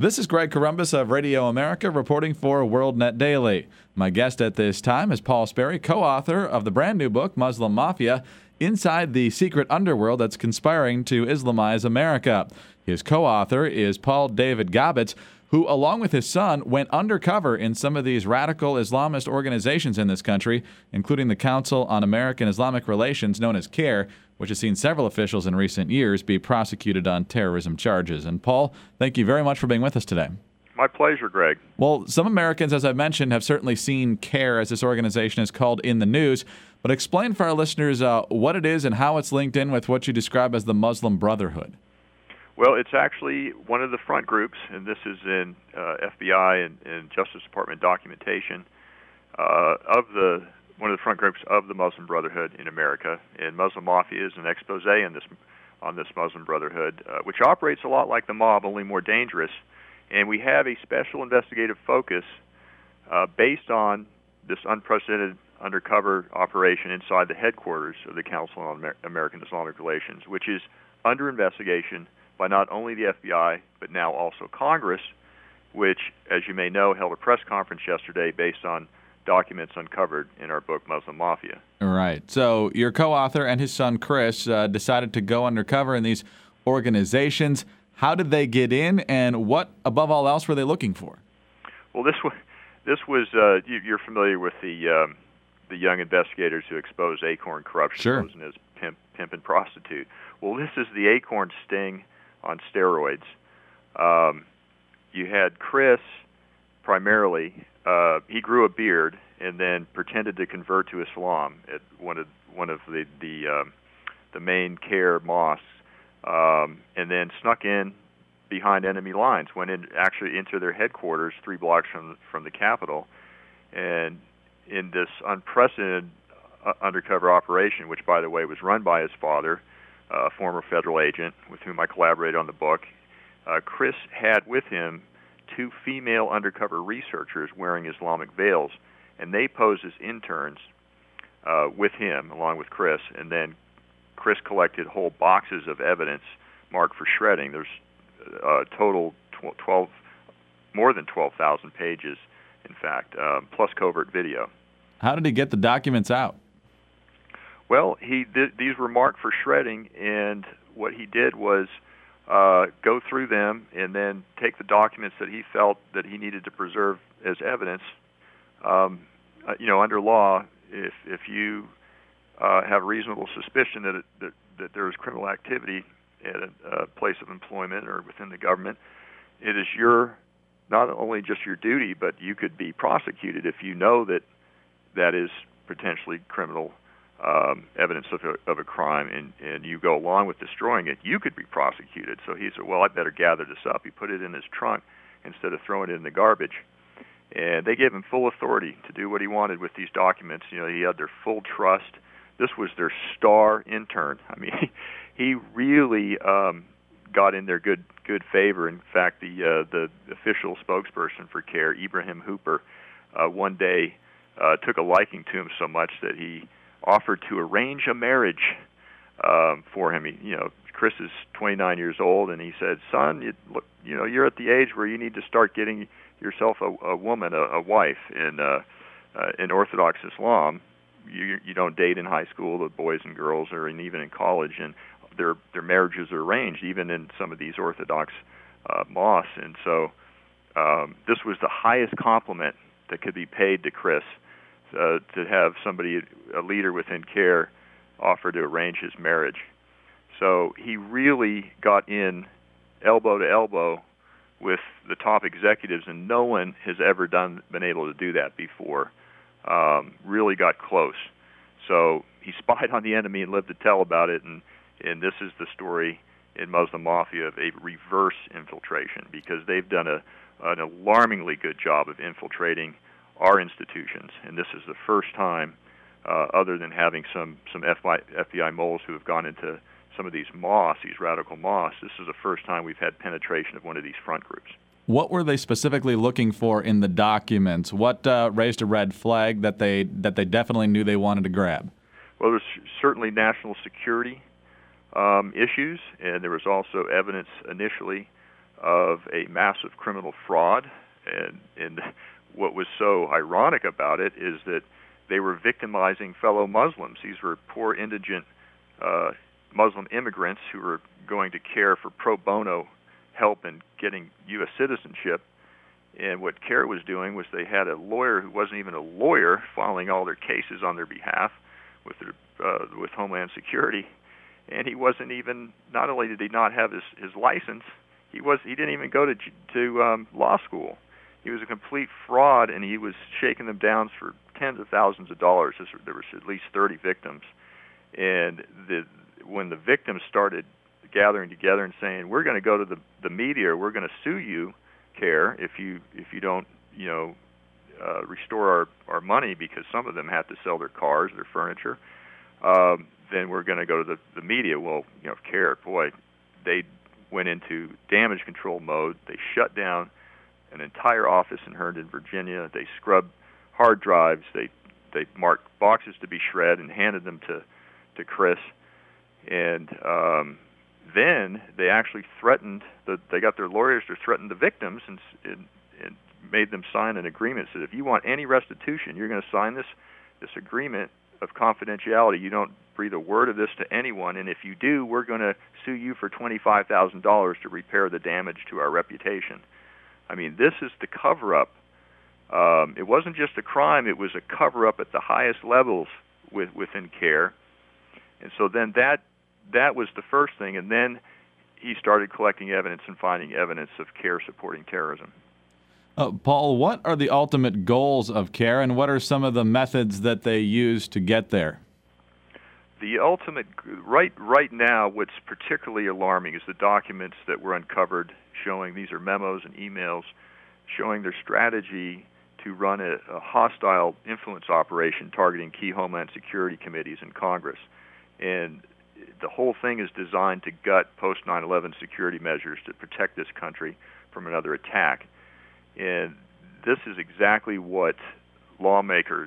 This is Greg Corombos of Radio America reporting for WorldNet Daily. My guest at this time is Paul Sperry, co-author of the brand new book, Muslim Mafia, Inside the Secret Underworld That's Conspiring to Islamize America. His co-author is Paul David Gabetz, who, along with his son, went undercover in some of these radical Islamist organizations in this country, including the Council on American Islamic Relations, known as CAIR, which has seen several officials in recent years be prosecuted on terrorism charges. And Paul, thank you very much for being with us today. My pleasure, Greg. Well, some Americans, as I mentioned, have certainly seen CAIR, as this organization is called, in the news. But explain for our listeners what it is and how it's linked in with what you describe as the Muslim Brotherhood. Well, it's actually one of the front groups, and this is in FBI and Justice Department documentation one of the front groups of the Muslim Brotherhood in America. And Muslim Mafia is an expose on this Muslim Brotherhood, which operates a lot like the mob, only more dangerous. And we have a special investigative focus based on this unprecedented undercover operation inside the headquarters of the Council on American Islamic Relations, which is under investigation by not only the FBI, but now also Congress, which, as you may know, held a press conference yesterday based on documents uncovered in our book, Muslim Mafia. Right. So your co-author and his son, Chris, decided to go undercover in these organizations. How did they get in, and what, above all else, were they looking for? Well, this was you're familiar with the young investigators who exposed Acorn corruption, sure, posing as pimp and prostitute. Well, this is the Acorn sting on steroids. You had Chris, primarily, he grew a beard and then pretended to convert to Islam at one of the main CAIR mosques, and then snuck in behind enemy lines, went in actually into their headquarters 3 blocks from the Capitol, and in this unprecedented undercover operation, which, by the way, was run by his father, a former federal agent with whom I collaborated on the book, Chris had with him 2 female undercover researchers wearing Islamic veils, and they posed as interns with him, along with Chris, and then Chris collected whole boxes of evidence marked for shredding. There's total more than 12,000 pages, in fact, plus covert video. How did he get the documents out? Well, these were marked for shredding, and what he did was go through them and then take the documents that he felt that he needed to preserve as evidence. Under law, if you have reasonable suspicion that there is criminal activity at a place of employment or within the government, it is not only just your duty, but you could be prosecuted if you know that is potentially criminal evidence of a crime, and you go along with destroying it, you could be prosecuted. So he said, well, I better gather this up. He put it in his trunk instead of throwing it in the garbage. And they gave him full authority to do what he wanted with these documents. He had their full trust. This was their star intern. I mean, he really got in their good favor. In fact, the official spokesperson for CAIR, Ibrahim Hooper, one day took a liking to him so much that he offered to arrange a marriage for him. Chris is 29 years old, and he said, "Son, you're at the age where you need to start getting yourself a woman, a wife in Orthodox Islam. You don't date in high school, the boys and girls, or even in college, and their marriages are arranged, even in some of these Orthodox mosques." And so this was the highest compliment that could be paid to Chris, to have somebody, a leader within CAIR, offer to arrange his marriage. So he really got in elbow to elbow with the top executives, and no one has ever been able to do that before. Really got close. So he spied on the enemy and lived to tell about it, and this is the story in Muslim Mafia of a reverse infiltration, because they've done an alarmingly good job of infiltrating our institutions, and this is the first time, other than having some FBI moles who have gone into some of these mosques, these radical mosques, this is the first time we've had penetration of one of these front groups. What were they specifically looking for in the documents? What raised a red flag that they definitely knew they wanted to grab? Well, there's certainly national security issues, and there was also evidence initially of a massive criminal fraud. And what was so ironic about it is that they were victimizing fellow Muslims. These were poor, indigent Muslim immigrants who were going to CARE for pro bono help in getting U.S. citizenship. And what CARE was doing was they had a lawyer who wasn't even a lawyer filing all their cases on their behalf with Homeland Security. And he wasn't even, not only did he not have his license, he didn't even go to law school. He was a complete fraud, and he was shaking them down for tens of thousands of dollars. There was at least 30 victims. And when the victims started gathering together and saying, we're going to go to the media, we're going to sue you, CARE, if you don't restore our money, because some of them had to sell their cars, their furniture, then we're going to go to the media. Well, CARE, boy, they went into damage control mode. They shut down an entire office in Herndon, Virginia. They scrubbed hard drives. They marked boxes to be shred and handed them to Chris. And then they actually they got their lawyers to threaten the victims and made them sign an agreement. Said, if you want any restitution, you're going to sign this agreement of confidentiality. You don't breathe a word of this to anyone, and if you do, we're going to sue you for $25,000 to repair the damage to our reputation. I mean, this is the cover-up. It wasn't just a crime, it was a cover-up at the highest levels within CARE. And so then that was the first thing, and then he started collecting evidence and finding evidence of CARE supporting terrorism. Paul, what are the ultimate goals of CARE, and what are some of the methods that they use to get there? The ultimate, right now, what's particularly alarming is the documents that were uncovered showing, these are memos and emails, showing their strategy to run a hostile influence operation targeting key Homeland Security committees in Congress. And the whole thing is designed to gut post-9/11 security measures to protect this country from another attack. And this is exactly what lawmakers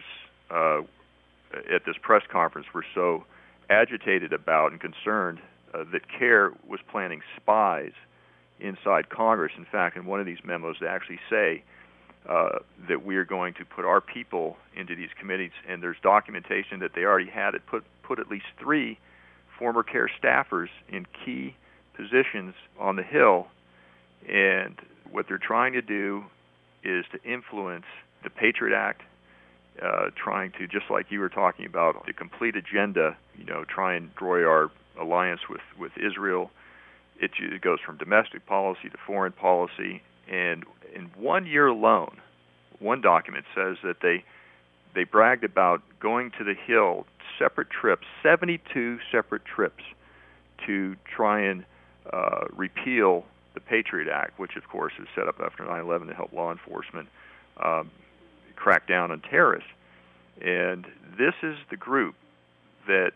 at this press conference were so agitated about and concerned that CARE was planning spies inside Congress. In fact, in one of these memos, they actually say that we are going to put our people into these committees, and there's documentation that they already had put at least 3 former CARE staffers in key positions on the Hill. And what they're trying to do is to influence the Patriot Act, trying to, just like you were talking about, the complete agenda, try and destroy our alliance with Israel. It goes from domestic policy to foreign policy. And in 1 year alone, one document says that they bragged about going to the Hill, separate trips, 72 separate trips, to try and repeal the Patriot Act, which of course was set up after 9/11 to help law enforcement crack down on terrorists. And this is the group that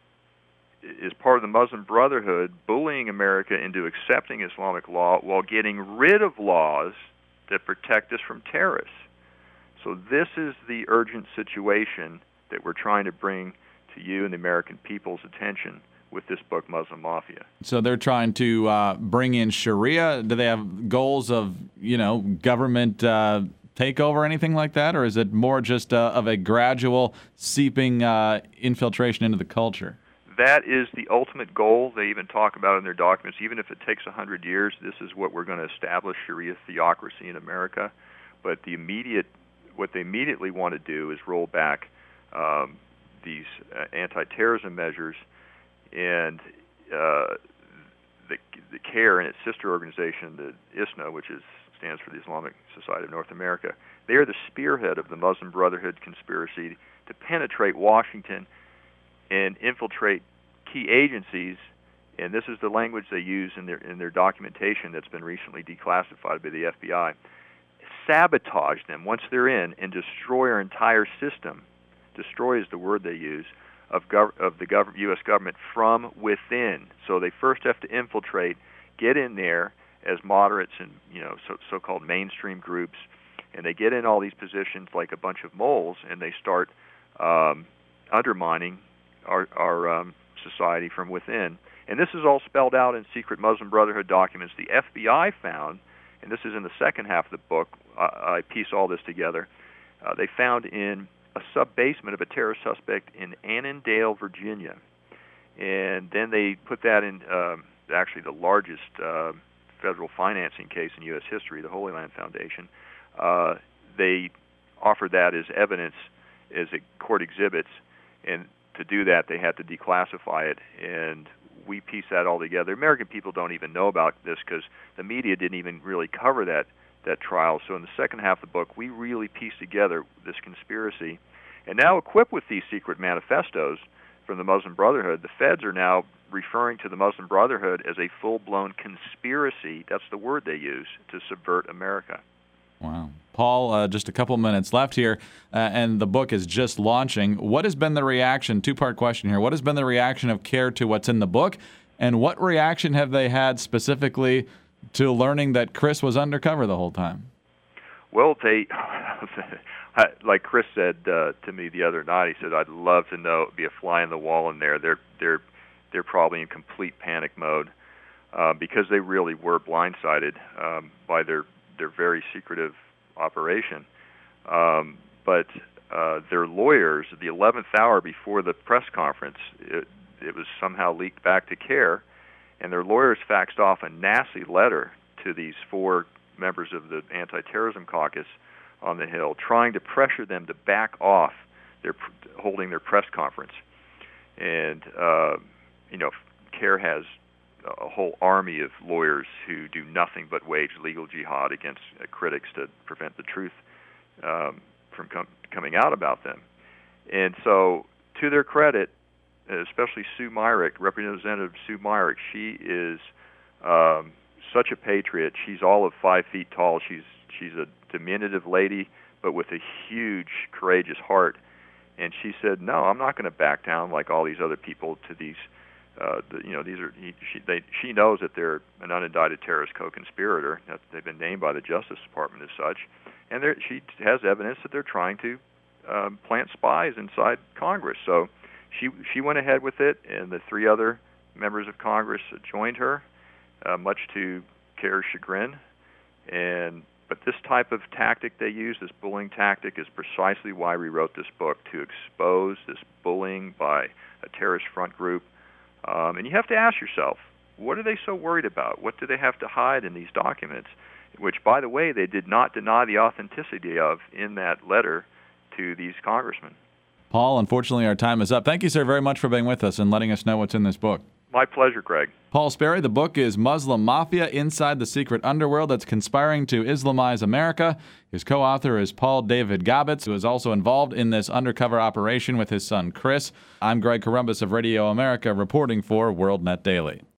is part of the Muslim Brotherhood, bullying America into accepting Islamic law while getting rid of laws that protect us from terrorists. So this is the urgent situation that we're trying to bring to you and the American people's attention with this book, Muslim Mafia. So they're trying to bring in Sharia. Do they have goals of, government takeover or anything like that? Or is it more just of a gradual seeping infiltration into the culture? That is the ultimate goal. They even talk about it in their documents. Even if it takes 100 years, this is what we're going to establish, Sharia theocracy in America. But what they immediately want to do is roll back these anti-terrorism measures, and the CARE and its sister organization, the ISNA, which stands for the Islamic Society of North America, they are the spearhead of the Muslim Brotherhood conspiracy to penetrate Washington and infiltrate key agencies. And this is the language they use in their documentation that's been recently declassified by the FBI. Sabotage them once they're in and destroy our entire system. Destroy is the word they use, of the U.S. government from within. So they first have to infiltrate, get in there as moderates and so-called mainstream groups, and they get in all these positions like a bunch of moles, and they start undermining our society from within. And this is all spelled out in secret Muslim Brotherhood documents. The FBI found, and this is in the second half of the book, I piece all this together, they found in a sub-basement of a terror suspect in Annandale, Virginia. And then they put that in actually the largest federal financing case in U.S. history, the Holy Land Foundation. They offered that as evidence, as court exhibits, and to do that they had to declassify it, and we piece that all together. American people don't even know about this because the media didn't even really cover that trial. So in the second half of the book, we really piece together this conspiracy. And now equipped with these secret manifestos from the Muslim Brotherhood, the feds are now referring to the Muslim Brotherhood as a full-blown conspiracy, that's the word they use, to subvert America. Wow. Paul, just a couple minutes left here, and the book is just launching. What has been the reaction, two-part question here, what has been the reaction of CARE to what's in the book, and what reaction have they had specifically to learning that Chris was undercover the whole time? Well, they, like Chris said to me the other night, he said, I'd love to be a fly in the wall in there. They're probably in complete panic mode because they really were blindsided by their very secretive operation. But their lawyers, at the 11th hour before the press conference, it was somehow leaked back to CARE, and their lawyers faxed off a nasty letter to these 4 members of the Anti-Terrorism Caucus on the Hill, trying to pressure them to back off holding their press conference. And, CARE has a whole army of lawyers who do nothing but wage legal jihad against critics to prevent the truth from coming out about them. And so, to their credit, especially Sue Myrick, Representative Sue Myrick, she is such a patriot. She's all of 5 feet tall. She's a diminutive lady, but with a huge, courageous heart. And she said, "No, I'm not going to back down like all these other people to these." She knows that they're an unindicted terrorist co-conspirator. That they've been named by the Justice Department as such, and she has evidence that they're trying to plant spies inside Congress. So she went ahead with it, and the 3 other members of Congress joined her, much to CARE's chagrin. But this type of tactic they use, this bullying tactic, is precisely why we wrote this book, to expose this bullying by a terrorist front group. And you have to ask yourself, what are they so worried about? What do they have to hide in these documents, which, by the way, they did not deny the authenticity of in that letter to these congressmen? Paul, unfortunately, our time is up. Thank you, sir, very much for being with us and letting us know what's in this book. My pleasure, Greg. Paul Sperry, the book is Muslim Mafia, Inside the Secret Underworld That's Conspiring to Islamize America. His co-author is Paul David Gabetz, who is also involved in this undercover operation with his son, Chris. I'm Greg Corombos of Radio America, reporting for WorldNet Daily.